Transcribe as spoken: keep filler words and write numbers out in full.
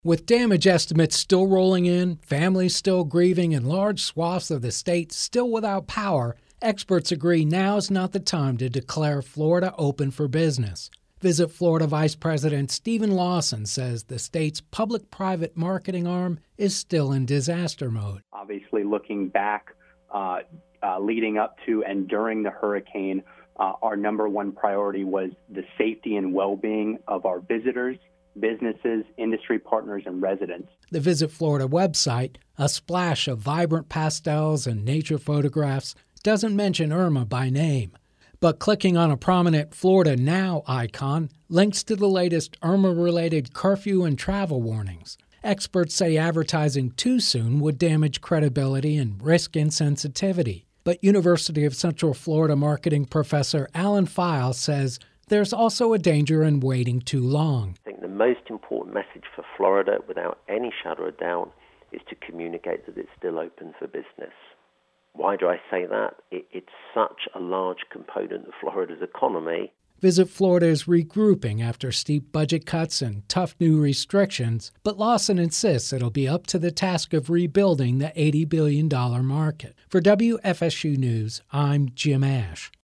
With damage estimates still rolling in, families still grieving, and large swaths of the state still without power, experts agree now's not the time to declare Florida open for business. Visit Florida Vice President Stephen Lawson says the state's public-private marketing arm is still in disaster mode. Obviously, looking back, uh, uh, leading up to and during the hurricane, uh, our number one priority was the safety and well-being of our visitors, businesses, industry partners, and residents. The Visit Florida website, a splash of vibrant pastels and nature photographs, doesn't mention Irma by name. But clicking on a prominent Florida Now icon links to the latest Irma-related curfew and travel warnings. Experts say advertising too soon would damage credibility and risk insensitivity. But University of Central Florida marketing professor Alan File says there's also a danger in waiting too long. I think the most important message for Florida, without any shadow of doubt, is to communicate that it's still open for business. Why do I say that? It, it's such a large component of Florida's economy. Visit Florida is regrouping after steep budget cuts and tough new restrictions, but Lawson insists it'll be up to the task of rebuilding the eighty billion dollars market. For W F S U News, I'm Jim Ash.